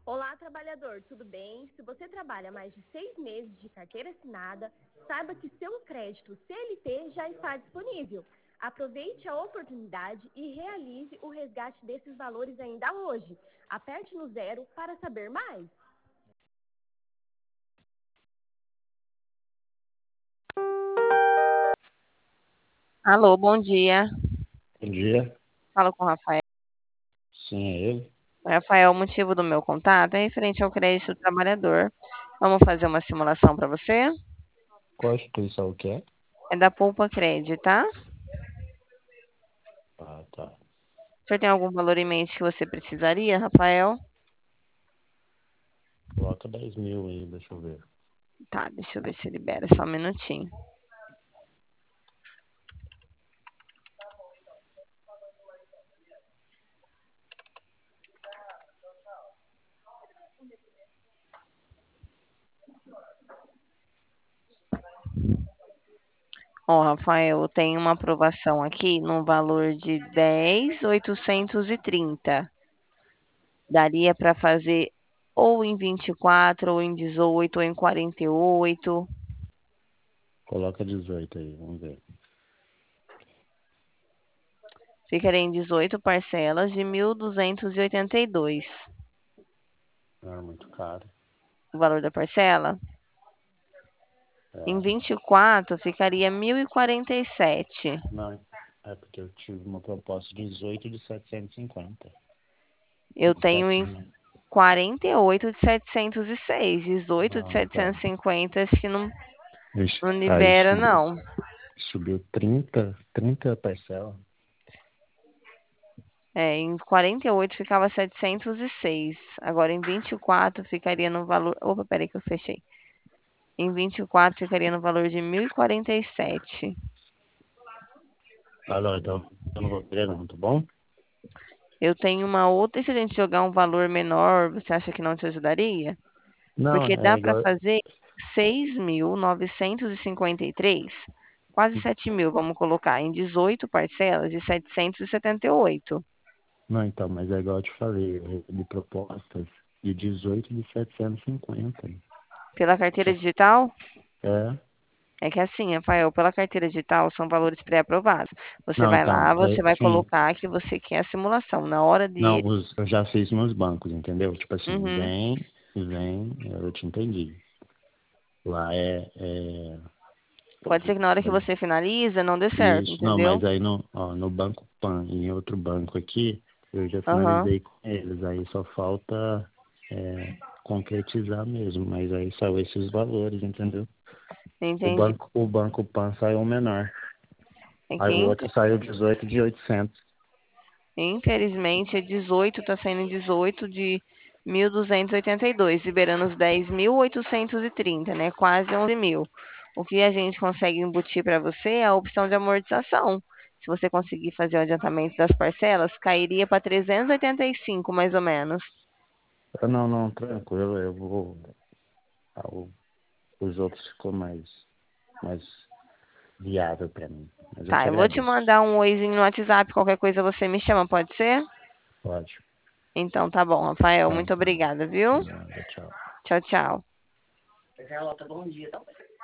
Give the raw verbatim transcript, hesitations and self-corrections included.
Olá, trabalhador, tudo bem? Se você trabalha mais de seis meses de carteira assinada, saiba que seu crédito C L T já está disponível. Aproveite a oportunidade e realize o resgate desses valores ainda hoje. Aperte no zero para saber mais. Alô, bom dia. Bom dia. Falo com o Rafael. Sim, é ele. Rafael, o motivo do meu contato é referente ao crédito do trabalhador. Vamos fazer uma simulação para você? Qual instituição que é? É da Poupa Cred, tá? Ah, tá. O senhor tem algum valor em mente que você precisaria, Rafael? Coloca dez mil aí, deixa eu ver. Tá, deixa eu ver se libera, só um minutinho. Ó, Rafael, eu tenho uma aprovação aqui no valor de dez mil oitocentos e trinta. Daria para fazer ou em vinte e quatro, ou em dezoito, ou em quarenta e oito. Coloca dezoito aí, vamos ver. Ficaria em dezoito parcelas de mil duzentos e oitenta e dois. Não é muito caro. O valor da parcela. É. Em vinte e quatro ficaria mil e quarenta e sete. Não, é porque eu tive uma proposta de dezoito de setecentos e cinquenta. Eu tenho em Sete- quarenta e oito de setecentos e seis. dezoito de Não, então. setecentos e cinquenta acho que não, Ixi, não aí libera, subiu, não. subiu trinta, trinta parcelas. É, em quarenta e oito ficava setecentos e seis. Agora em vinte e quatro ficaria no valor. Opa, peraí que eu fechei. Em vinte e quatro ficaria no valor de mil e quarenta e sete. Ah, não, então eu não vou querer não, tá bom? Eu tenho uma outra. E se a gente jogar um valor menor, você acha que não te ajudaria? Não, Porque é dá para igual. fazer seis mil novecentos e cinquenta e três, quase sete mil, vamos colocar, em dezoito parcelas de setecentos e setenta e oito. Não, então, mas é igual eu te falei, eu recebi propostas de dezoito de setecentos e cinquenta. Pela carteira digital? É. É que assim, Rafael, pela carteira digital são valores pré-aprovados. Você Não, vai então, lá, você é, vai sim. colocar que você quer a simulação. Na hora Não, de. os, eu já fiz nos bancos, entendeu? Tipo assim, Uhum. vem, vem, eu te entendi. Lá é, é Pode ser que na hora que mas você finaliza não dê certo, isso, não, entendeu? mas aí no, ó, no Banco Pan e em outro banco aqui, eu já Aham, finalizei com eles, aí só falta é, concretizar mesmo, mas aí saiu esses valores, entendeu? O entendi. banco, o Banco Pan saiu menor. É Aí que o outro saiu dezoito de oitocentos. infelizmente, é dezoito, está saindo em dezoito de mil duzentos e oitenta e dois, liberando os dez mil oitocentos e trinta, né? Quase onze mil. O que a gente consegue embutir para você é a opção de amortização. Se você conseguir fazer o adiantamento das parcelas, cairia para trezentos e oitenta e cinco, mais ou menos. Ah, não, não, tranquilo, eu vou. ah, o- Os outros ficou mais, mais viável para mim. Mas eu Tá, te eu vou te agradeço. mandar um oizinho no WhatsApp, qualquer coisa você me chama, pode ser? Pode. Então tá bom, Rafael, Então muito tá. obrigada, viu? Nada, tchau. Tchau, tchau.